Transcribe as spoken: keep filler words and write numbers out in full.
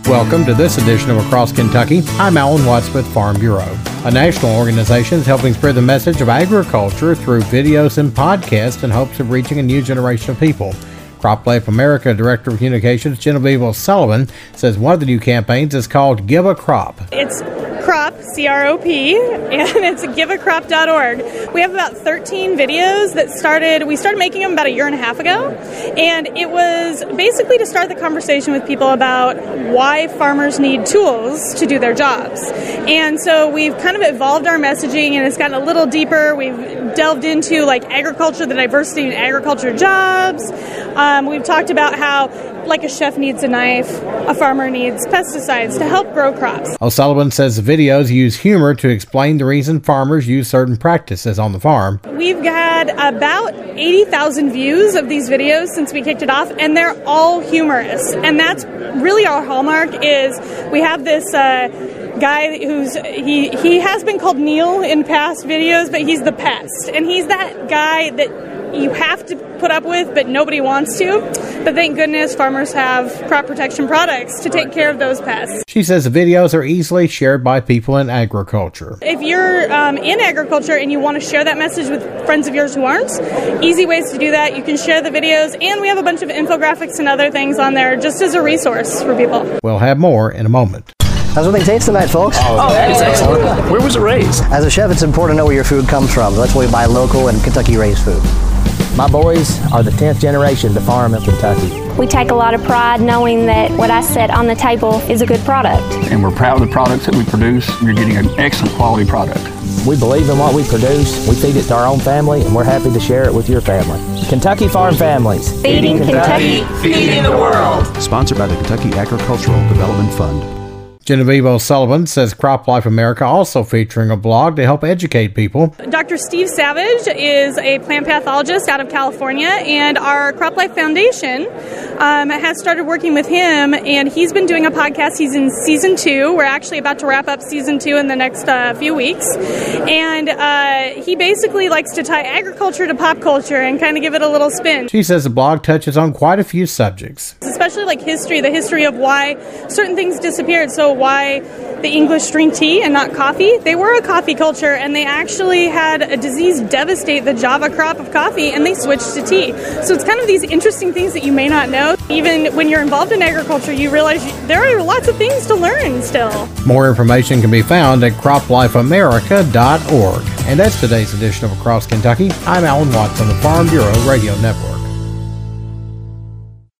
Welcome to this edition of Across Kentucky. I'm Alan Watts with Farm Bureau. A national organization is helping spread the message of agriculture through videos and podcasts in hopes of reaching a new generation of people. CropLife America Director of Communications Genevieve O'Sullivan says one of the new campaigns is called Give a Crop. It's CROP, C R O P, and it's give a crop dot org. We have about thirteen videos that started, we started making them about a year and a half ago, and it was basically to start the conversation with people about why farmers need tools to do their jobs. And so we've kind of evolved our messaging, and it's gotten a little deeper. We've delved into like agriculture, the diversity in agriculture jobs. Um, we've talked about how, like a chef needs a knife, a farmer needs pesticides to help grow crops. O'Sullivan says the videos use humor to explain the reason farmers use certain practices on the farm. We've had about eighty thousand views of these videos since we kicked it off, and they're all humorous. And that's really our hallmark. Is we have this uh, guy who's he he has been called Neil in past videos, but he's the pest, and he's that guy that you have to put up with, but nobody wants to. But thank goodness farmers have crop protection products to take care of those pests. She says the videos are easily shared by people in agriculture. If you're um, in agriculture and you want to share that message with friends of yours who aren't, easy ways to do that. You can share the videos, and we have a bunch of infographics and other things on there just as a resource for people. We'll have more in a moment. How's everything taste tonight, folks? Oh, that is excellent. Where was it raised? As a chef, it's important to know where your food comes from. That's why we buy local and Kentucky-raised food. My boys are the tenth generation to farm in Kentucky. We take a lot of pride knowing that what I set on the table is a good product. And we're proud of the products that we produce. You're getting an excellent quality product. We believe in what we produce, we feed it to our own family, and we're happy to share it with your family. Kentucky Farm Families. Feeding Kentucky, feeding the world. Sponsored by the Kentucky Agricultural Development Fund. Genevieve O'Sullivan says CropLife America also featuring a blog to help educate people. Doctor Steve Savage is a plant pathologist out of California, and our CropLife Foundation um, has started working with him, and he's been doing a podcast. He's in season two. We're actually about to wrap up season two in the next uh, few weeks. And uh, he basically likes to tie agriculture to pop culture and kind of give it a little spin. She says the blog touches on quite a few subjects, especially like history, the history of why certain things disappeared. So why the English drink tea and not coffee. They were a coffee culture, and they actually had a disease devastate the Java crop of coffee, and they switched to tea. So it's kind of these interesting things that you may not know. Even when you're involved in agriculture, you realize you, there are lots of things to learn still. More information can be found at crop life america dot org. And that's today's edition of Across Kentucky. I'm Alan Watts on the Farm Bureau Radio Network.